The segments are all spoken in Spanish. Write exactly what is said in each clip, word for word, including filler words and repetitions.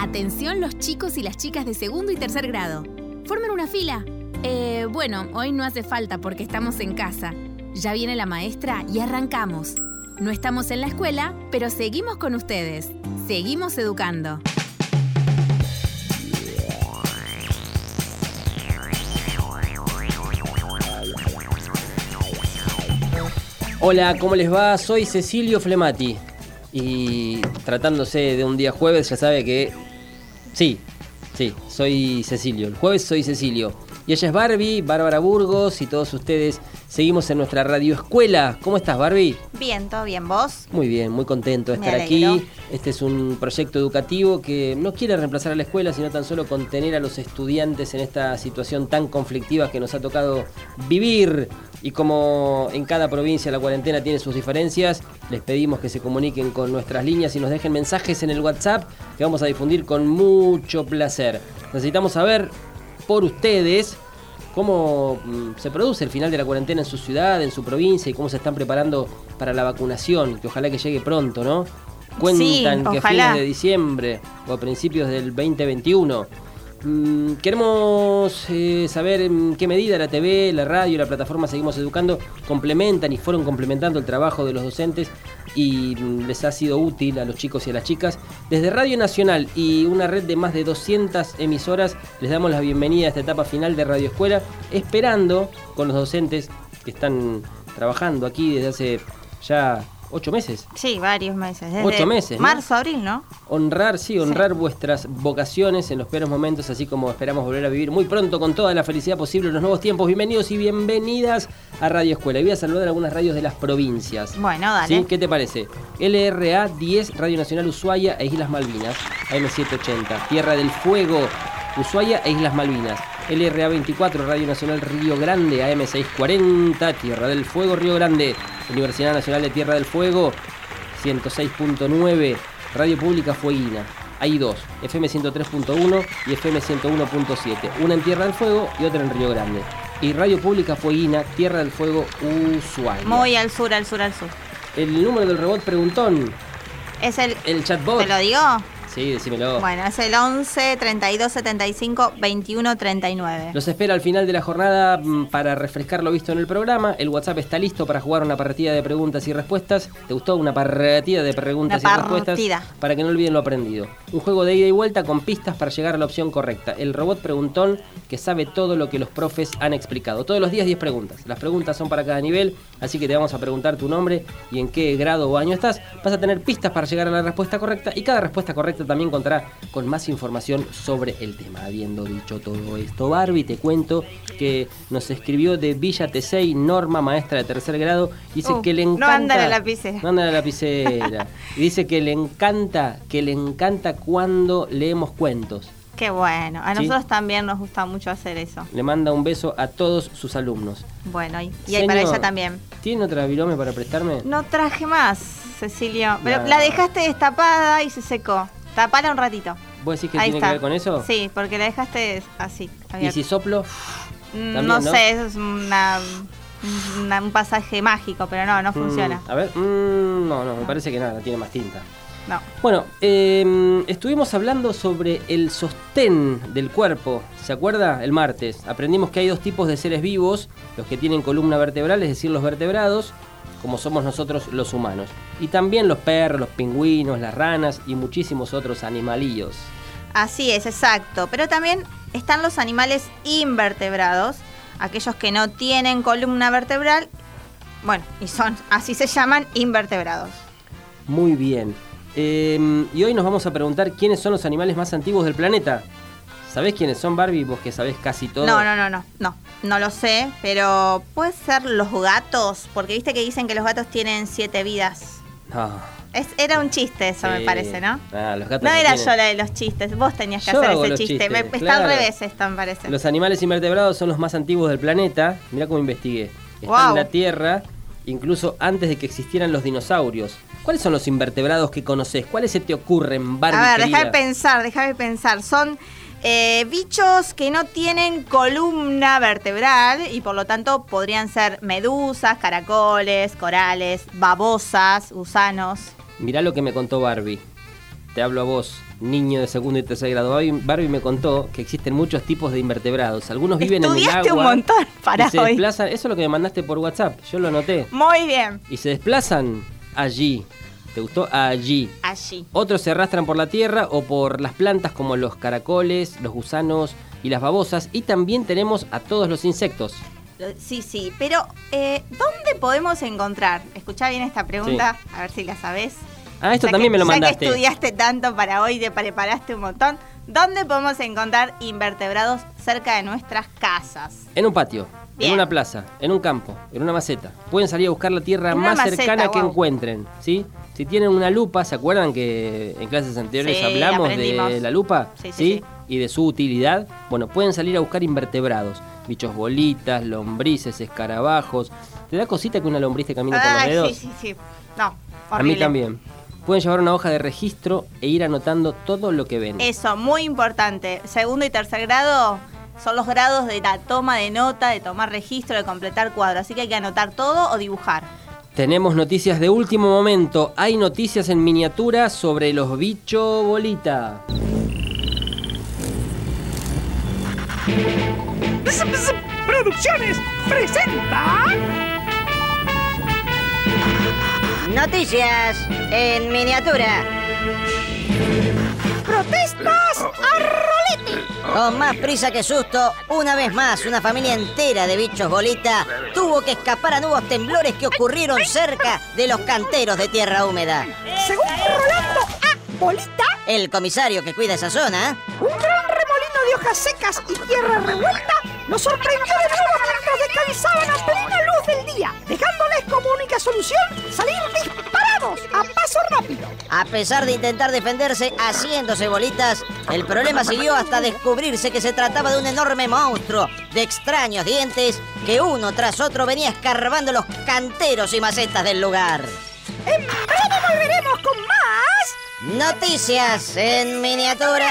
Atención los chicos y las chicas de segundo y tercer grado. Formen una fila. Eh, bueno, hoy no hace falta porque estamos en casa. Ya viene la maestra y arrancamos. No estamos en la escuela, pero seguimos con ustedes. Seguimos educando. Hola, ¿cómo les va? Soy Cecilio Flemati. Y tratándose de un día jueves, ya sabe que... Sí, sí, soy Cecilio. El jueves soy Cecilio. Y ella es Barbie, Bárbara Burgos, y todos ustedes seguimos en nuestra radio escuela. ¿Cómo estás, Barbie? Bien, ¿todo bien? ¿Vos? Muy bien, muy contento de estar aquí. Este es un proyecto educativo que no quiere reemplazar a la escuela, sino tan solo contener a los estudiantes en esta situación tan conflictiva que nos ha tocado vivir. Y como en cada provincia la cuarentena tiene sus diferencias, les pedimos que se comuniquen con nuestras líneas y nos dejen mensajes en el WhatsApp que vamos a difundir con mucho placer. Necesitamos saber por ustedes cómo se produce el final de la cuarentena en su ciudad, en su provincia, y cómo se están preparando para la vacunación, que ojalá que llegue pronto, ¿no? Cuentan sí, que a fines de diciembre o a principios del veinte veintiuno. Mm, queremos eh, saber en qué medida la T V, la radio, la plataforma Seguimos Educando complementan y fueron complementando el trabajo de los docentes y mm, les ha sido útil a los chicos y a las chicas. Desde Radio Nacional y una red de más de doscientas emisoras les damos la bienvenida a esta etapa final de Radio Escuela, esperando con los docentes que están trabajando aquí desde hace ya... ¿Ocho meses? Sí, varios meses. Desde Ocho meses, ¿no? Marzo, abril, ¿no? Honrar, sí, honrar sí. vuestras vocaciones en los peores momentos, así como esperamos volver a vivir muy pronto con toda la felicidad posible en los nuevos tiempos. Bienvenidos y bienvenidas a Radio Escuela. Y voy a saludar a algunas radios de las provincias. Bueno, dale. ¿Sí? ¿Qué te parece? L R A diez, Radio Nacional Ushuaia e Islas Malvinas, A M setecientos ochenta. Tierra del Fuego, Ushuaia e Islas Malvinas. L R A veinticuatro, Radio Nacional Río Grande, A M seiscientos cuarenta, Tierra del Fuego, Río Grande. Universidad Nacional de Tierra del Fuego, ciento seis punto nueve, Radio Pública Fueguina. Hay dos, F M ciento tres punto uno y F M ciento uno punto siete. Una en Tierra del Fuego y otra en Río Grande. Y Radio Pública Fueguina, Tierra del Fuego, Ushuaia. Muy al sur, al sur, al sur. El número del robot preguntón. Es el... El chatbot. ¿Te lo digo? Sí, decímelo. Bueno, es el once, treinta y dos, setenta y cinco, veintiuno, treinta y nueve. Los espera al final de la jornada para refrescar lo visto en el programa. El WhatsApp está listo para jugar una partida de preguntas y respuestas. ¿Te gustó? Una partida de preguntas una y respuestas. Para que no olviden lo aprendido. Un juego de ida y vuelta con pistas para llegar a la opción correcta. El robot preguntón que sabe todo lo que los profes han explicado. Todos los días diez preguntas. Las preguntas son para cada nivel, así que te vamos a preguntar tu nombre y en qué grado o año estás. Vas a tener pistas para llegar a la respuesta correcta y cada respuesta correcta también contará con más información sobre el tema. Habiendo dicho todo esto, Barbie, te cuento que nos escribió de Villa Tesey, Norma, maestra de tercer grado. Dice uh, que le encanta... No anda la lapicera. No anda la lapicera. Y dice que le encanta, que le encanta cuando leemos cuentos. Qué bueno. A nosotros ¿Sí? también nos gusta mucho hacer eso. Le manda un beso a todos sus alumnos. Bueno, y, y Señor, para ella también. ¿Tiene otra virome para prestarme? No traje más, Cecilio. Pero no. La dejaste destapada y se secó. Tapala un ratito. ¿Vos decís que Ahí tiene está. que ver con eso? Sí, porque la dejaste así. Abierto. ¿Y si soplo? Mm, También, no, ¿no? sé, eso es una, una, un pasaje mágico, pero no, no funciona. Mm, a ver, mm, no, no, me parece que nada, tiene más tinta. No. Bueno, eh, estuvimos hablando sobre el sostén del cuerpo, ¿se acuerda? El martes. Aprendimos que hay dos tipos de seres vivos, los que tienen columna vertebral, es decir, los vertebrados, como somos nosotros los humanos. Y también los perros, los pingüinos, las ranas y muchísimos otros animalillos. Así es, exacto. Pero también están los animales invertebrados, aquellos que no tienen columna vertebral, bueno, y son, así se llaman, invertebrados. Muy bien. Eh, y hoy nos vamos a preguntar quiénes son los animales más antiguos del planeta. ¿Sabés quiénes son, Barbie? Vos que sabés casi todo. No, no, no, no, no, no lo sé, pero puede ser los gatos, porque viste que dicen que los gatos tienen siete vidas. No. Es, era un chiste eso, sí. Me parece, ¿no? Ah, los gatos no no era tienen... yo la de los chistes, vos tenías que yo hacer hago ese los chiste. Chistes, me, claro. Está al revés esto, me parece. Los animales invertebrados son los más antiguos del planeta. Mirá cómo investigué. Están wow. en la Tierra, incluso antes de que existieran los dinosaurios. ¿Cuáles son los invertebrados que conocés? ¿Cuáles se te ocurren, Barbie? A ver, querida? déjame pensar, déjame pensar. Son eh, bichos que no tienen columna vertebral y por lo tanto podrían ser medusas, caracoles, corales, babosas, gusanos. Mirá lo que me contó Barbie. te hablo a vos, niño de segundo y tercer grado. Barbie, Barbie me contó que existen muchos tipos de invertebrados. Algunos viven en el agua. Un montón para y se hoy. desplazan. Eso es lo que me mandaste por WhatsApp. Yo lo anoté. Muy bien. Y se desplazan allí. ¿Te gustó? Allí. Allí. Otros se arrastran por la tierra o por las plantas como los caracoles, los gusanos y las babosas. Y también tenemos a todos los insectos. Sí, sí, pero eh, ¿dónde podemos encontrar? Escuchá bien esta pregunta, sí. A ver si la sabés. Ah, esto ya también que, me lo mandaste. Ya que estudiaste tanto para hoy, te preparaste un montón. ¿Dónde podemos encontrar invertebrados cerca de nuestras casas? En un patio. Bien. En una plaza, en un campo, en una maceta. Pueden salir a buscar la tierra en más maceta, cercana que wow. encuentren, ¿sí? Si tienen una lupa, ¿se acuerdan que en clases anteriores sí, hablamos aprendimos. de la lupa? Sí, sí, ¿Sí? sí. Y de su utilidad. Bueno, pueden salir a buscar invertebrados. Bichos bolitas, lombrices, escarabajos. ¿Te da cosita que una lombriz te camine por los Ay, dedos? sí, sí, sí. No, horrible. A mí también. Pueden llevar una hoja de registro e ir anotando todo lo que ven. Eso, muy importante. Segundo y tercer grado son los grados de la toma de nota, de tomar registro, de completar cuadros. Así que hay que anotar todo o dibujar. Tenemos noticias de último momento. Hay noticias en miniatura sobre los bichos bolita. Producciones presenta Noticias en miniatura. protestas a rolete. Con más prisa que susto, una vez más, una familia entera de bichos bolita tuvo que escapar a nuevos temblores que ocurrieron cerca de los canteros de tierra húmeda. Según Rolando A. Bolita, El comisario que cuida esa zona, un gran remolino de hojas secas y tierra revuelta los sorprendió de nuevo mientras descansaban a plena luz del día, dejándoles como única solución salir disparados a paso rápido. a pesar de intentar defenderse haciéndose bolitas, el problema siguió hasta descubrirse que se trataba de un enorme monstruo de extraños dientes que uno tras otro venía escarbando los canteros y macetas del lugar. En breve volveremos con más Noticias en miniatura.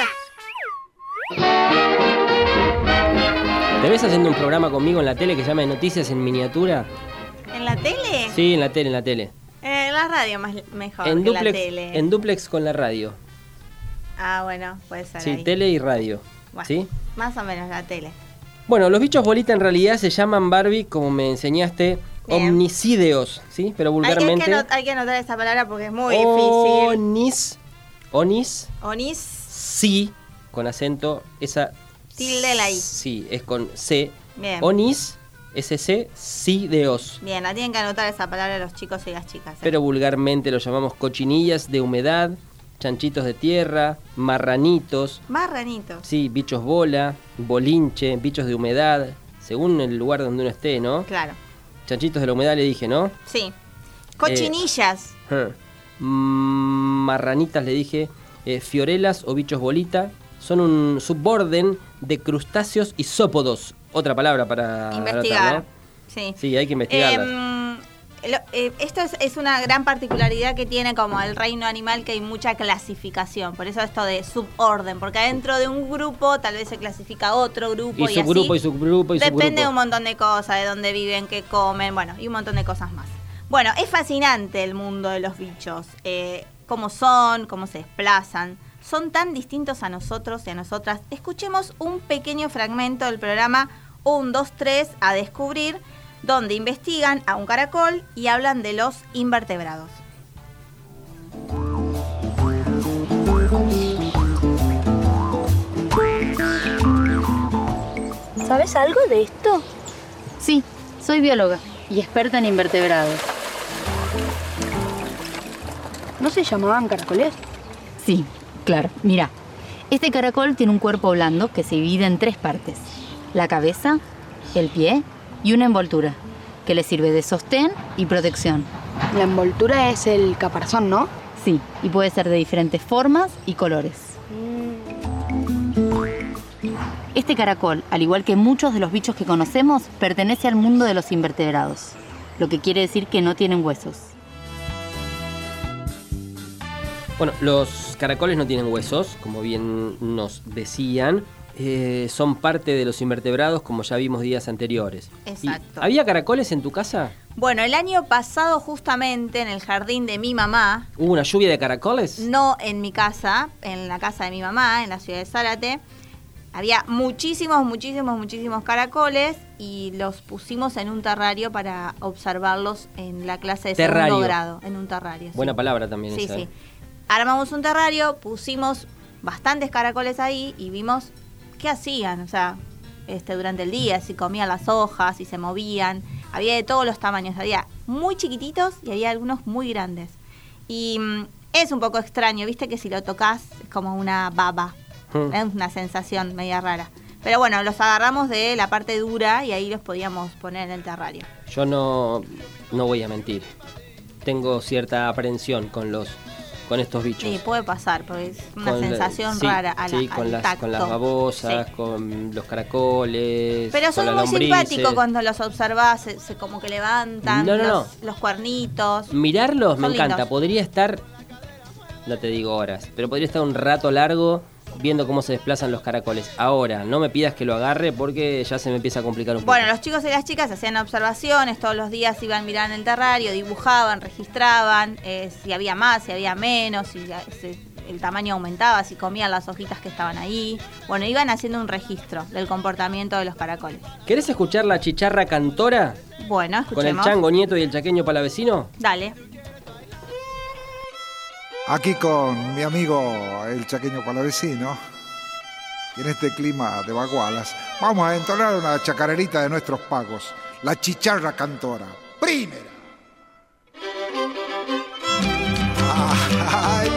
¿Te ves haciendo un programa conmigo en la tele que se llama Noticias en Miniatura? ¿En la tele? Sí, en la tele, en la tele. En la radio más mejor En que duplex, la tele. en duplex con la radio. Ah, bueno, puede ser Sí, ahí. tele y radio. Bueno, ¿Sí? más o menos la tele. Bueno, los bichos bolita en realidad se llaman, Barbie, como me enseñaste, Bien. omnicídeos, ¿sí? Pero Hay que, hay, vulgarmente... que anot- hay que anotar esa palabra porque es muy difícil. Onis, onis, Onis, sí, con acento, esa... tilde la I. Sí, es con C. Bien. Onis, S C, sídeos. Bien, la tienen que anotar esa palabra los chicos y las chicas. ¿eh? Pero vulgarmente lo llamamos cochinillas de humedad, chanchitos de tierra, marranitos, Marranitos. sí, bichos bola, bolinche, bichos de humedad, según el lugar donde uno esté, ¿no? Claro. Chanchitos de la humedad le dije, ¿no? Sí. Cochinillas. Eh, mm, marranitas le dije, eh, fiorelas o bichos bolita, son un suborden de crustáceos isópodos. Otra palabra para Investigar. anotar, ¿no? Sí. Sí, hay que investigarlas. Em, lo- eh, esto es, es una gran particularidad que tiene como el reino animal, que hay mucha clasificación. Por eso esto de suborden, porque adentro de un grupo tal vez se clasifica otro grupo y y, subgrupo, así. y subgrupo, y Depende subgrupo. de un montón de cosas, de dónde viven, qué comen, bueno, y un montón de cosas más. Bueno, es fascinante el mundo de los bichos. Eh, cómo son, cómo se desplazan. Son tan distintos a nosotros y a nosotras. Escuchemos un pequeño fragmento del programa un, dos, tres a descubrir, donde investigan a un caracol y hablan de los invertebrados. ¿Sabes algo de esto? Sí, soy bióloga y experta en invertebrados. ¿No se llamaban caracoles? Sí, claro. Mira, este caracol tiene un cuerpo blando que se divide en tres partes. La cabeza, el pie y una envoltura, que le sirve de sostén y protección. La envoltura es el caparazón, ¿no? Sí, y puede ser de diferentes formas y colores. Este caracol, al igual que muchos de los bichos que conocemos, pertenece al mundo de los invertebrados, lo que quiere decir que no tienen huesos. Bueno, los caracoles no tienen huesos, como bien nos decían, eh, son parte de los invertebrados, como ya vimos días anteriores. Exacto. ¿Y ¿Había caracoles en tu casa? Bueno, el año pasado justamente en el jardín de mi mamá, ¿Hubo una lluvia de caracoles? no en mi casa, en la casa de mi mamá, en la ciudad de Zárate, había muchísimos, muchísimos, muchísimos caracoles y los pusimos en un terrario para observarlos en la clase de Terrario. segundo grado, en un terrario. Buena sí. palabra también Sí, esa. sí. Armamos un terrario, pusimos bastantes caracoles ahí y vimos qué hacían, o sea, este, durante el día, si comían las hojas, si se movían. Había de todos los tamaños, había muy chiquititos y había algunos muy grandes. Y mm, es un poco extraño, viste que si lo tocas es como una baba, Hmm. es una sensación media rara. Pero bueno, los agarramos de la parte dura y ahí los podíamos poner en el terrario. Yo no, no voy a mentir. Tengo cierta aprensión con los con estos bichos. Sí, puede pasar, porque es una Con la- sensación sí, rara a la, sí, con al las, tacto. con las babosas, Sí. con los caracoles. Pero con son las muy lombrices. simpáticos cuando los observás, se, se como que levantan No, no, los, los cuernitos. Mirarlos me Son encanta. lindos. Podría estar, no te digo horas, pero podría estar un rato largo viendo cómo se desplazan los caracoles. Ahora, no me pidas que lo agarre porque ya se me empieza a complicar un poco. Bueno, los chicos y las chicas hacían observaciones, todos los días iban mirando el terrario, dibujaban, registraban, eh, si había más, si había menos, si ya- se- el tamaño aumentaba, si comían las hojitas que estaban ahí. Bueno, iban haciendo un registro del comportamiento de los caracoles. ¿Querés escuchar la chicharra cantora Bueno, con el escuchemos. chango nieto y el chaqueño palavecino? Dale. Aquí con mi amigo el chaqueño palavecino, y en este clima de bagualas, vamos a entonar una chacarerita de nuestros pagos, la chicharra cantora. Primera. Ay,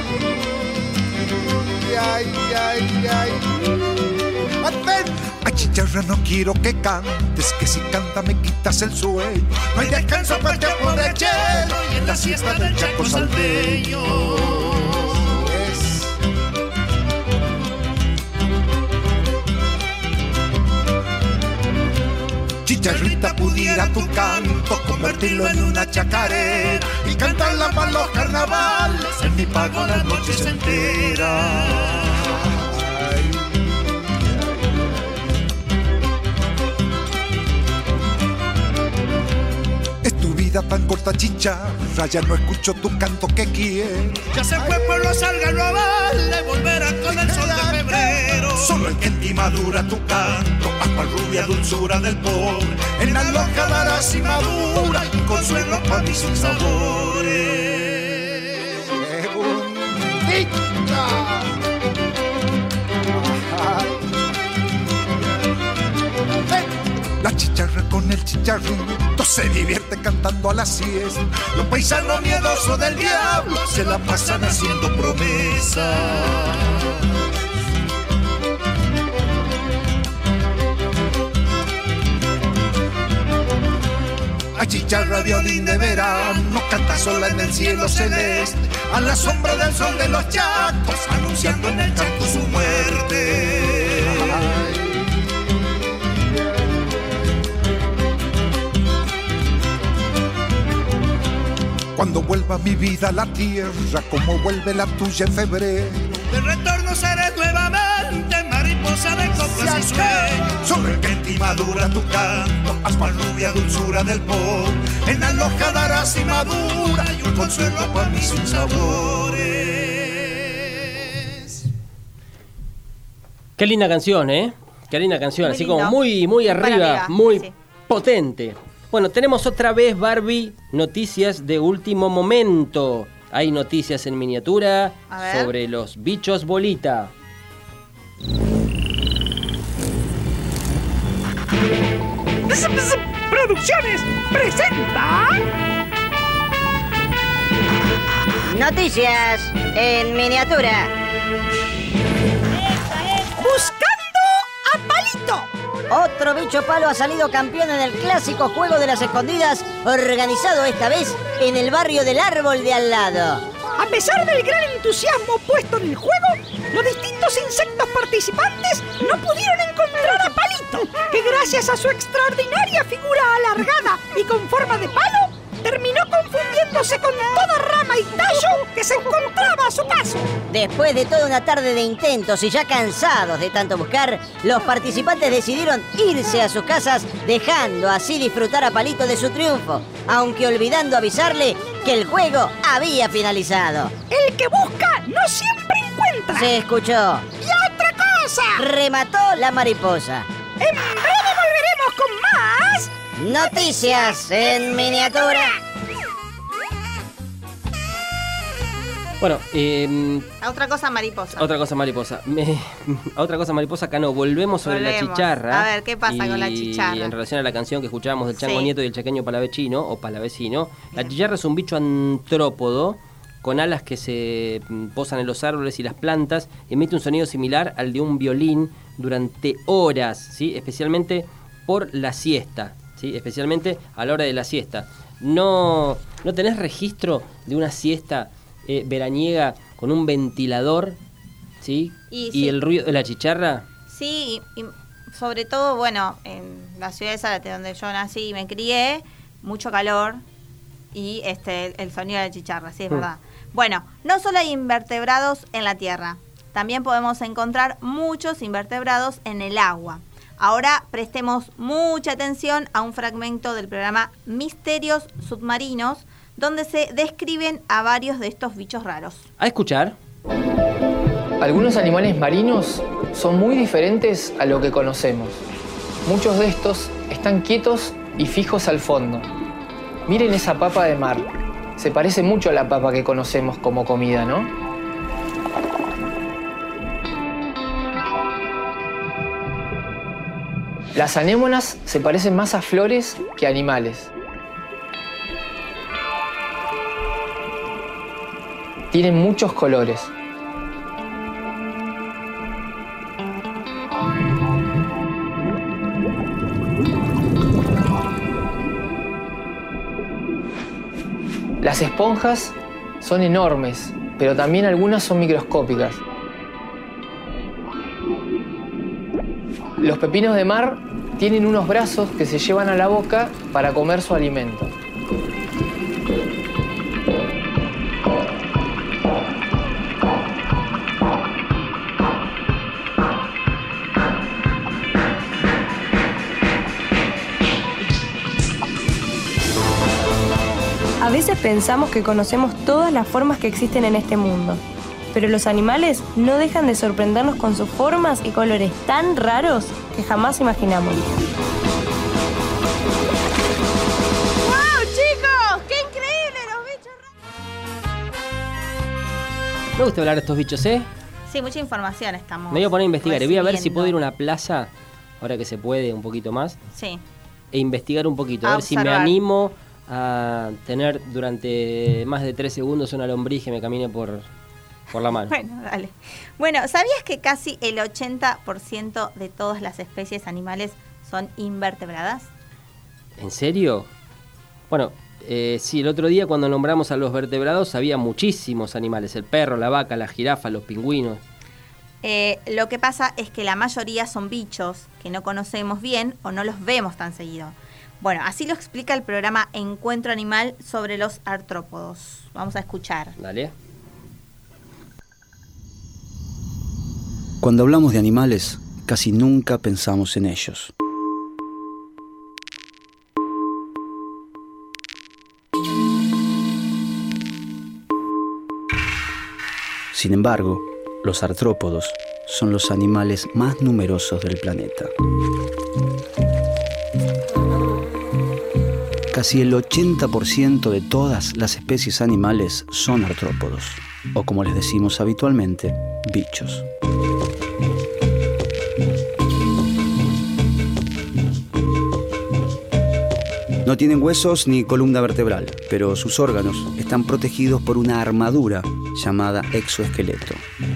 ay, ay, ay. Atento. Ay, chicharra, no quiero que cantes, que si canta me quitas el sueño. No hay descanso para el tiempo de chelo y en la siesta del Chaco salteño. Es. Chicharrita, pudiera tu canto convertirlo en una chacarera y cantarla para los carnavales, en mi pago las noches enteras. Vida tan corta, chicharra, ya no escucho tu canto que quiero. Ya se fue por los algarrobales, volverá con el sol de febrero. Solo el que en ti madura tu canto, aspa rubia dulzura del pobre. En la loja darás y madura, y un consuelo para mis sinsabores. ¡Qué bonita! La chicharra con el chicharrito se divierte cantando a la siesta. Los paisanos miedosos del diablo se la pasan haciendo promesas. La chicharra violín de verano canta sola en el cielo celeste, a la sombra del sol de los chacos, anunciando en el Chaco su muerte. Cuando vuelva mi vida a la tierra, como vuelve la tuya en febrero, de retorno seré nuevamente mariposa de coplas y sueños. Sobre el que en ti madura tu canto, aspa rubia dulzura del pobre. En la loja darás y madura y un consuelo para mis sinsabores. Qué linda canción, ¿eh? Qué linda canción, Muy así lindo. como muy, muy Para arriba, arriba, muy sí. potente. Bueno, tenemos otra vez, Barbie, noticias de último momento. Hay noticias en miniatura A ver. sobre los bichos bolita. Producciones presenta Noticias en miniatura. Buscando a Palito. Otro bicho palo ha salido campeón en el clásico juego de las escondidas, organizado esta vez en el barrio del árbol de al lado. A pesar del gran entusiasmo puesto en el juego, los distintos insectos participantes no pudieron encontrar a Palito, que gracias a su extraordinaria figura alargada y con forma de palo, terminó confundiéndose con toda rama y tallo que se encontraba a su paso. Después de toda una tarde de intentos y ya cansados de tanto buscar, los participantes decidieron irse a sus casas, dejando así disfrutar a Palito de su triunfo, aunque olvidando avisarle que el juego había finalizado. El que busca no siempre encuentra. Se escuchó. ¡Y otra cosa! Remató la mariposa. En breve volveremos con más... Noticias en miniatura. Bueno, eh, A otra cosa mariposa. otra cosa mariposa. Me, a otra cosa mariposa, acá no, volvemos sobre Volvemos. la chicharra. A ver, ¿qué pasa y, con la chicharra? Y en relación a la canción que escuchábamos del Chango Sí. Nieto y el chaqueño palavecino, o palavecino, la Bien. chicharra es un bicho antrópodo con alas que se mm, posan en los árboles y las plantas, emite un sonido similar al de un violín durante horas, ¿sí? Especialmente por la siesta, ¿sí? Especialmente a la hora de la siesta. ¿No, no tenés registro de una siesta eh, veraniega con un ventilador, ¿sí? Y Y, sí. el ruido de la chicharra? Sí, y, y sobre todo, bueno, en la ciudad de Zárate, donde yo nací y me crié, mucho calor y este el sonido de la chicharra, sí, es Mm. verdad. Bueno, no solo hay invertebrados en la tierra, también podemos encontrar muchos invertebrados en el agua. Ahora prestemos mucha atención a un fragmento del programa Misterios Submarinos, donde se describen a varios de estos bichos raros. A escuchar. Algunos animales marinos son muy diferentes a lo que conocemos. Muchos de estos están quietos y fijos al fondo. Miren esa papa de mar. Se parece mucho a la papa que conocemos como comida, ¿no? Las anémonas se parecen más a flores que a animales. Tienen muchos colores. Las esponjas son enormes, pero también algunas son microscópicas. Los pepinos de mar tienen unos brazos que se llevan a la boca para comer su alimento. A veces pensamos que conocemos todas las formas que existen en este mundo, pero los animales no dejan de sorprendernos con sus formas y colores tan raros que jamás imaginamos. ¡Wow, chicos! ¡Qué increíble los bichos raros! Me gusta hablar de estos bichos, ¿eh? Sí, mucha información estamos. Me voy a poner a investigar y voy a ver si recibiendo. puedo ir a una plaza, ahora que se puede un poquito más, Sí. e investigar un poquito, a, A ver si me observar. animo a tener durante más de tres segundos una lombriz que me camine por, por la mano. Bueno, dale. Bueno, ¿sabías que casi el ochenta por ciento de todas las especies animales son invertebradas? ¿En serio? Bueno, eh, sí, el otro día cuando nombramos a los vertebrados había muchísimos animales, el perro, la vaca, la jirafa, los pingüinos. Eh, lo que pasa es que la mayoría son bichos que no conocemos bien o no los vemos tan seguido. Bueno, así lo explica el programa Encuentro Animal sobre los artrópodos. Vamos a escuchar. Dale. Cuando hablamos de animales, casi nunca pensamos en ellos. Sin embargo, los artrópodos son los animales más numerosos del planeta. Casi el ochenta por ciento de todas las especies animales son artrópodos, o como les decimos habitualmente, bichos. No tienen huesos ni columna vertebral, pero sus órganos están protegidos por una armadura llamada exoesqueleto.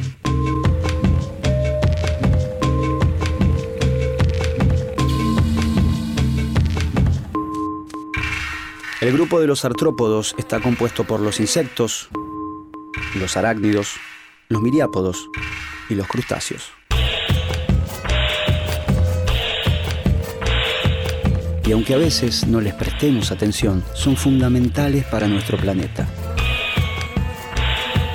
El grupo de los artrópodos está compuesto por los insectos, los arácnidos, los miriápodos y los crustáceos. Y aunque a veces no les prestemos atención, son fundamentales para nuestro planeta.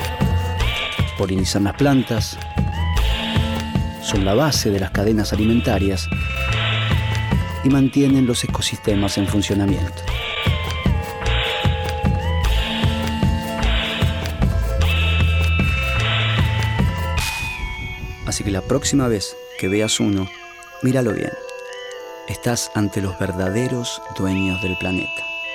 polinizan las plantas, son la base de las cadenas alimentarias y mantienen los ecosistemas en funcionamiento. Así que la próxima vez que veas uno, míralo bien. Estás ante los verdaderos dueños del planeta.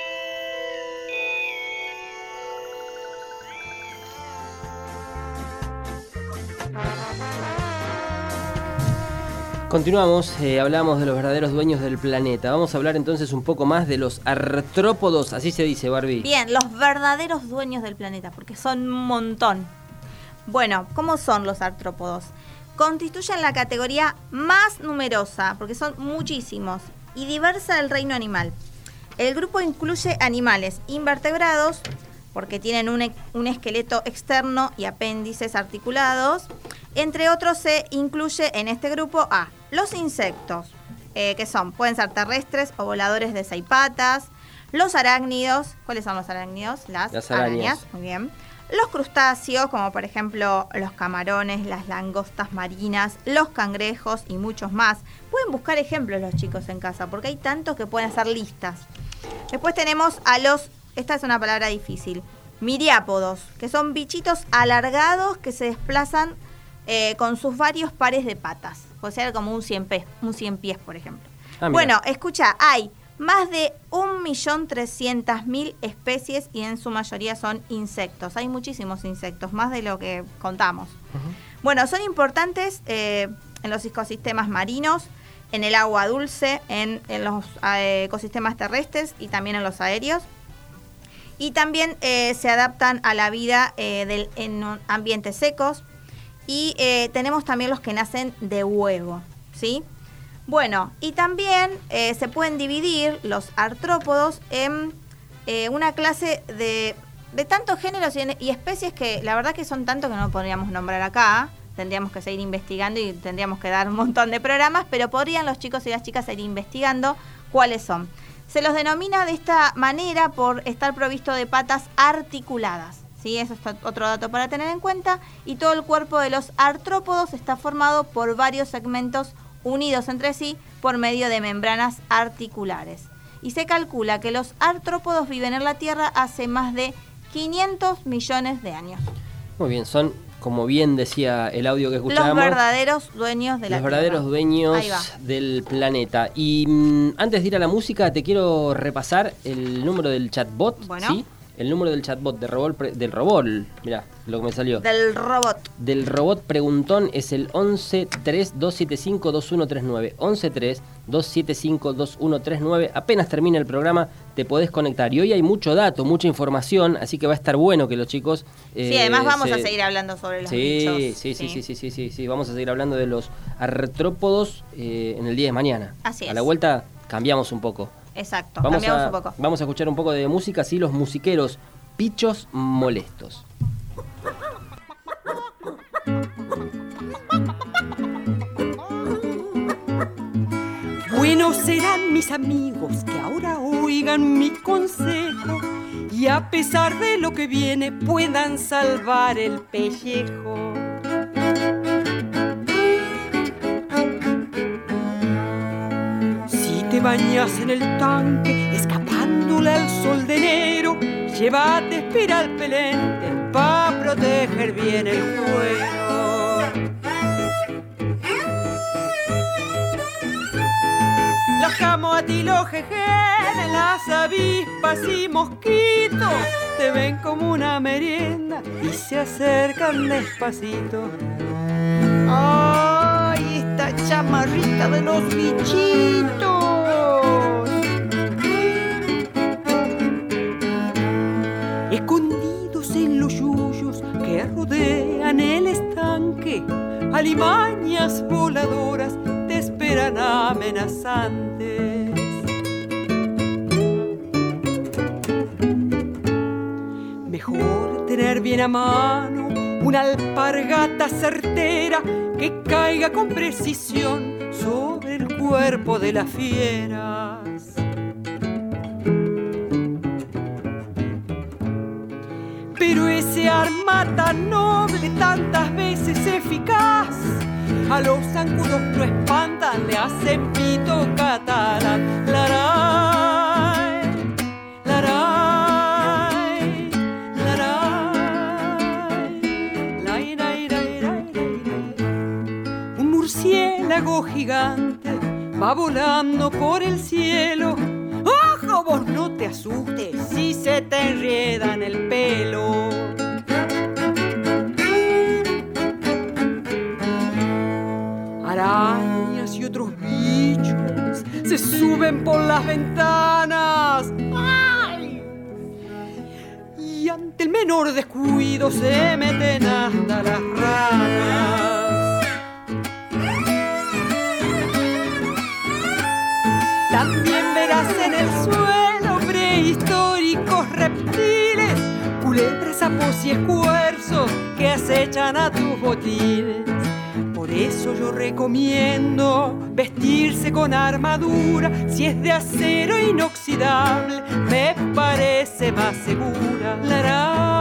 Continuamos, eh, hablamos de los verdaderos dueños del planeta. Vamos a hablar entonces un poco más de los artrópodos, así se dice, Barbie. Bien, los verdaderos dueños del planeta, porque son un montón. Bueno, ¿cómo son los artrópodos? Constituyen la categoría más numerosa, porque son muchísimos, y diversa del reino animal. El grupo incluye animales invertebrados, porque tienen un, un esqueleto externo y apéndices articulados. Entre otros se incluye en este grupo a los insectos, eh, que son, pueden ser terrestres o voladores de seis patas, los arácnidos. ¿Cuáles son los arácnidos? Las, Las arañas. arañas. Muy bien. Los crustáceos, como por ejemplo los camarones, las langostas marinas, los cangrejos y muchos más. Pueden buscar ejemplos los chicos en casa, porque hay tantos que pueden hacer listas. Después tenemos a los, esta es una palabra difícil, miriápodos, que son bichitos alargados que se desplazan eh, con sus varios pares de patas. Puede ser como un cien pies, un cien pies, por ejemplo. Ah, bueno, escucha, hay más de un millón trescientas mil especies y en su mayoría son insectos. Hay muchísimos insectos, más de lo que contamos. Uh-huh. Bueno, son importantes eh, en los ecosistemas marinos, en el agua dulce, en, en los eh, ecosistemas terrestres y también en los aéreos. Y también eh, se adaptan a la vida eh, del, en ambientes secos. Y eh, tenemos también los que nacen de huevo, ¿sí? Bueno, y también eh, se pueden dividir los artrópodos en eh, una clase de, de tantos géneros y, y especies que la verdad que son tantos que no podríamos nombrar acá. Tendríamos que seguir investigando y tendríamos que dar un montón de programas, pero podrían los chicos y las chicas seguir investigando cuáles son. Se los denomina de esta manera por estar provisto de patas articuladas. ¿Sí? Eso es otro dato para tener en cuenta. Y todo el cuerpo de los artrópodos está formado por varios segmentos unidos entre sí por medio de membranas articulares. Y se calcula que los artrópodos viven en la Tierra hace más de quinientos millones de años. Muy bien, son, como bien decía el audio que escuchábamos, los verdaderos dueños de la Los verdaderos Tierra. dueños del planeta. Y mmm, antes de ir a la música, te quiero repasar el número del chatbot. Bueno. ¿Sí? El número del chatbot de robot, del robot, mirá lo que me salió. Del robot. Del robot preguntón es el once tres dos siete cinco dos uno tres nueve. once tres dos siete cinco dos uno tres nueve. Apenas termina el programa te podés conectar. Y hoy hay mucho dato, mucha información, así que va a estar bueno que los chicos... Eh, sí, además vamos se... a seguir hablando sobre los sí, bichos. Sí, sí, sí, sí, sí, sí, sí. Vamos a seguir hablando de los artrópodos eh, en el día de mañana. Así es. A la vuelta cambiamos un poco. Exacto, vamos cambiamos a, un poco. Vamos a escuchar un poco de música, sí, los musiqueros, Pichos Molestos. Buenos serán mis amigos que ahora oigan mi consejo y a pesar de lo que viene puedan salvar el pellejo. Si te bañas en el tanque escapándole al sol de enero, llévate espiral pelente pa' proteger bien el cuero. Los camotilos jejen, las avispas y mosquitos te ven como una merienda y se acercan despacito. ¡Ay, esta chamarrita de los bichitos! Escondidos en los yuyos que rodean el estanque, alimañas voladoras te esperan amenazantes. Mejor tener bien a mano una alpargata certera que caiga con precisión sobre el cuerpo de las fieras. Pero ese arma arma tan noble, tantas veces eficaz. A los zancudos no espantan, le hacen pito catalán. Laray, laray, laray, lay, lay, lay, lay, lay. Un murciélago gigante va volando por el cielo. ¡Ojo, vos no te asustes si se te enreda en el pelo! Arañas y otros bichos se suben por las ventanas. ¡Ay! Y ante el menor descuido se meten hasta las ranas. También verás en el suelo prehistóricos reptiles, culebras, sapos y escuerzos que acechan a tus botines. Por eso yo recomiendo vestirse con armadura. Si es de acero inoxidable, me parece más segura. Lará.